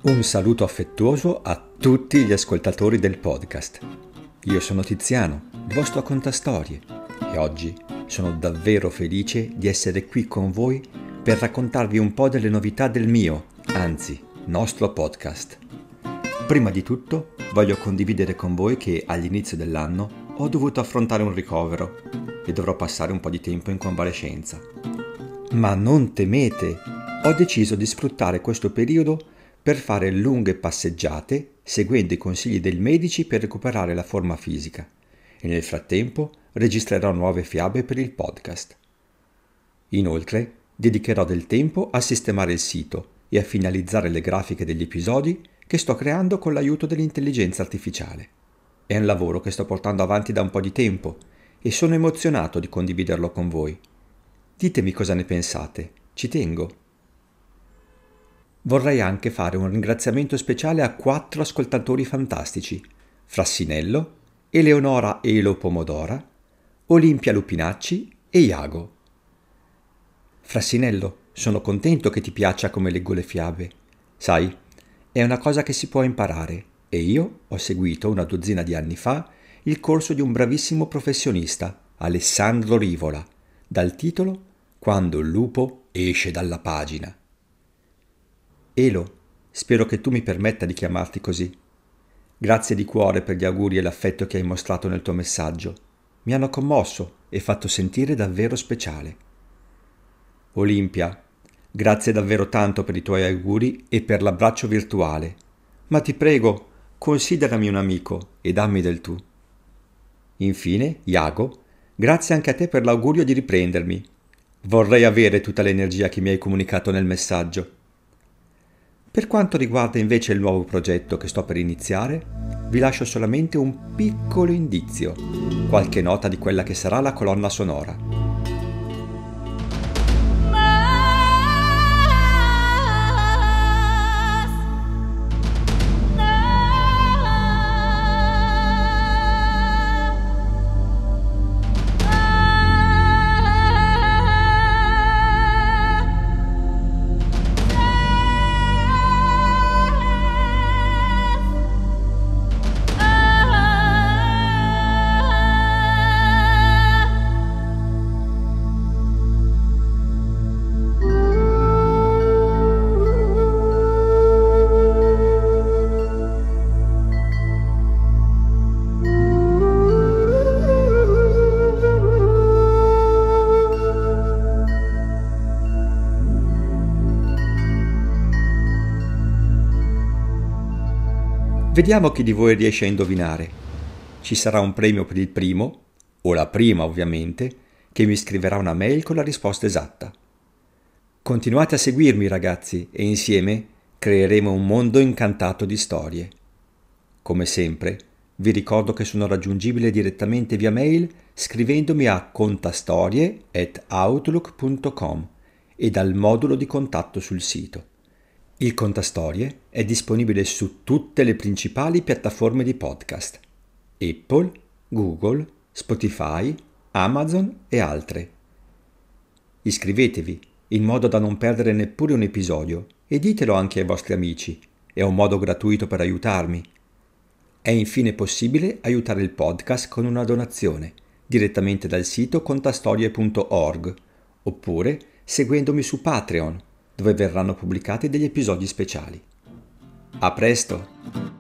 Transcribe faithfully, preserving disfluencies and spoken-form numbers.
Un saluto affettuoso a tutti gli ascoltatori del podcast. Io sono Tiziano, il vostro contastorie, e oggi sono davvero felice di essere qui con voi per raccontarvi un po' delle novità del mio, anzi, nostro podcast. Prima di tutto voglio condividere con voi che all'inizio dell'anno ho dovuto affrontare un ricovero e dovrò passare un po' di tempo in convalescenza. Ma non temete, ho deciso di sfruttare questo periodo per fare lunghe passeggiate seguendo i consigli dei medici per recuperare la forma fisica e nel frattempo registrerò nuove fiabe per il podcast. Inoltre dedicherò del tempo a sistemare il sito e a finalizzare le grafiche degli episodi che sto creando con l'aiuto dell'intelligenza artificiale. È un lavoro che sto portando avanti da un po' di tempo e sono emozionato di condividerlo con voi. Ditemi cosa ne pensate, ci tengo. Vorrei anche fare un ringraziamento speciale a quattro ascoltatori fantastici: Frassinello, Eleonora Elo Pomodora, Olimpia Lupinacci e Iago. Frassinello, sono contento che ti piaccia come leggo le fiabe. Sai, è una cosa che si può imparare e io ho seguito una dozzina di anni fa il corso di un bravissimo professionista, Alessandro Rivola, dal titolo Quando il lupo esce dalla pagina. Elo, spero che tu mi permetta di chiamarti così. Grazie di cuore per gli auguri e l'affetto che hai mostrato nel tuo messaggio. Mi hanno commosso e fatto sentire davvero speciale. Olimpia, grazie davvero tanto per i tuoi auguri e per l'abbraccio virtuale. Ma ti prego, considerami un amico e dammi del tu. Infine, Iago, grazie anche a te per l'augurio di riprendermi. Vorrei avere tutta l'energia che mi hai comunicato nel messaggio. Per quanto riguarda invece il nuovo progetto che sto per iniziare, vi lascio solamente un piccolo indizio, qualche nota di quella che sarà la colonna sonora. Vediamo chi di voi riesce a indovinare. Ci sarà un premio per il primo, o la prima ovviamente, che mi scriverà una mail con la risposta esatta. Continuate a seguirmi ragazzi e insieme creeremo un mondo incantato di storie. Come sempre, vi ricordo che sono raggiungibile direttamente via mail scrivendomi a contastorie at outlook punto com e dal modulo di contatto sul sito. Il Contastorie è disponibile su tutte le principali piattaforme di podcast: Apple, Google, Spotify, Amazon e altre. Iscrivetevi in modo da non perdere neppure un episodio e ditelo anche ai vostri amici, è un modo gratuito per aiutarmi. È infine possibile aiutare il podcast con una donazione direttamente dal sito contastorie punto org oppure seguendomi su Patreon, dove verranno pubblicati degli episodi speciali. A presto!